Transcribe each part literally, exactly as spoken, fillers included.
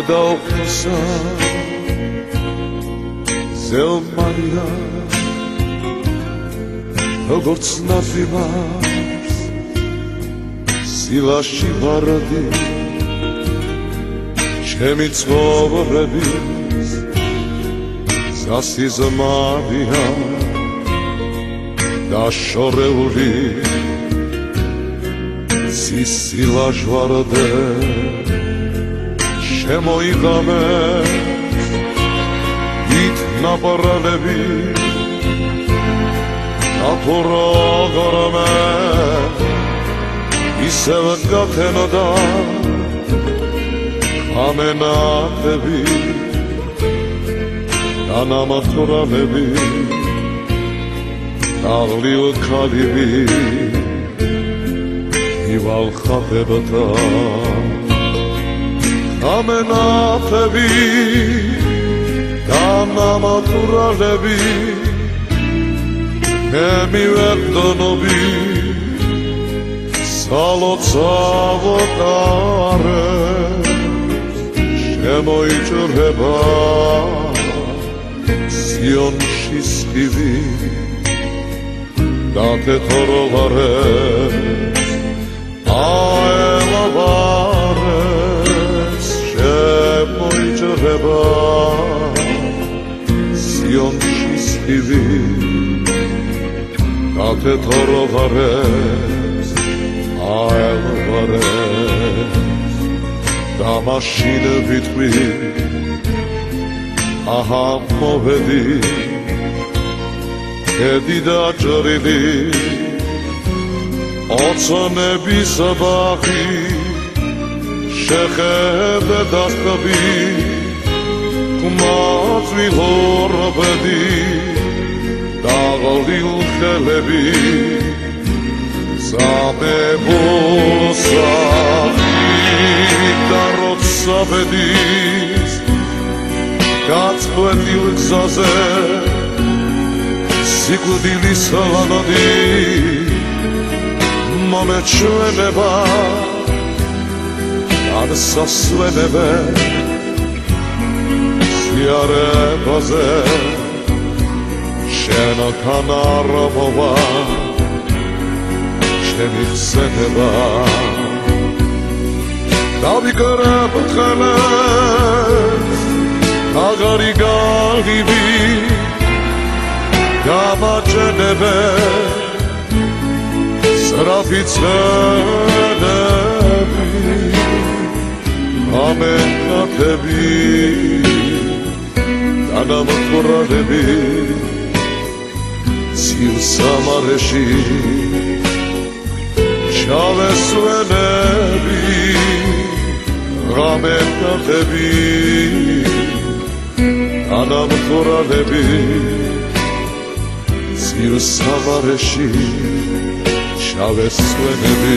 დედაოფლისა ზელმანია როგორც ნაციმას სილაში ვარდი ჩემი ცხოვრების სასიზმარია დაშორეული სისილა ჟვარდე შემოიღამე ით ნაპრალები აფოროგრამე ისევ გათენოდა ამენათები დანამათრალები აღლიო ქალები ივალხავებდა ამენათები დანამათრალები მე მივედნობი სალოცავოტარე შემოიჭრება სიონში სხივი და თეთროვარეს აელავარეს შემოიჭრება სიონში სხივი და თეთროვარეს აელავარეს და მაშინ ვიტყვი აჰა მოვედი ედი და ჭრილი ოცნების ბაღი შეხედე დასტები კმაწვი ლორბედი დაღლილ ხელები სამებოსა და როცა ბედის გაწყვეტილ გზაზე სიკვდილის ლანადი მომეჩვენება არ სასვენებე სიარებაზე შენთან არმოვა ჩემი ხსენება დავიკრებ ხელებს აღარი გალივი გამაჩენებე სრაფიცენები ამენათები დანამათრალები სილსამარეში ჩავესვენები ამენათები დანამათრალები სილსამარეში ჩავესვენები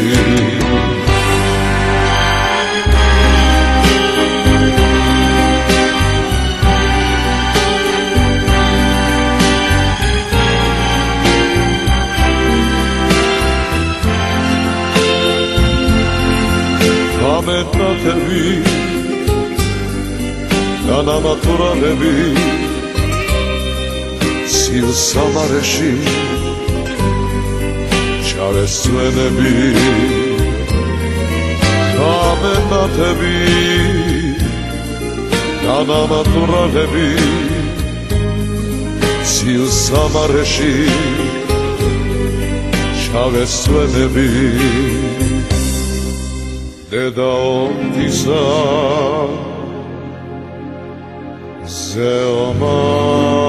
ამენათები დანამათრალები სილსამარეში ჩავესვენები ამენათები დანამათრალები სილსამარეში ჩავესვენები დედაოფლისა ზელმანია